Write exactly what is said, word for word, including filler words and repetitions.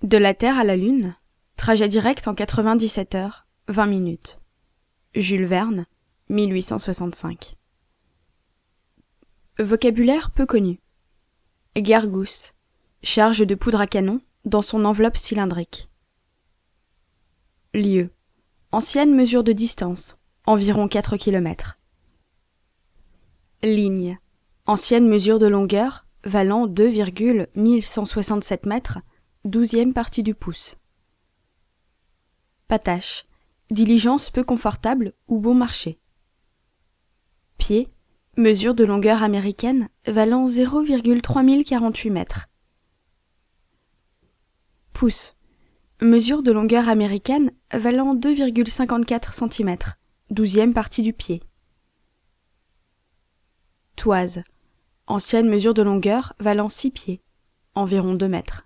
De la Terre à la Lune, trajet direct en quatre-vingt-dix-sept heures, vingt minutes. Jules Verne, mille huit cent soixante-cinq. Vocabulaire peu connu. Gargousse, charge de poudre à canon dans son enveloppe cylindrique. Lieu, ancienne mesure de distance, environ quatre kilomètres. Ligne, ancienne mesure de longueur, valant deux virgule mille cent soixante-sept mètres, douzième partie du pouce. Patache, diligence peu confortable ou bon marché. Pied, mesure de longueur américaine, valant zéro virgule trois mille quarante-huit mètres. Pouce, mesure de longueur américaine, valant deux virgule cinquante-quatre centimètres, douzième partie du pied. Toise, ancienne mesure de longueur, valant six pieds, environ deux mètres.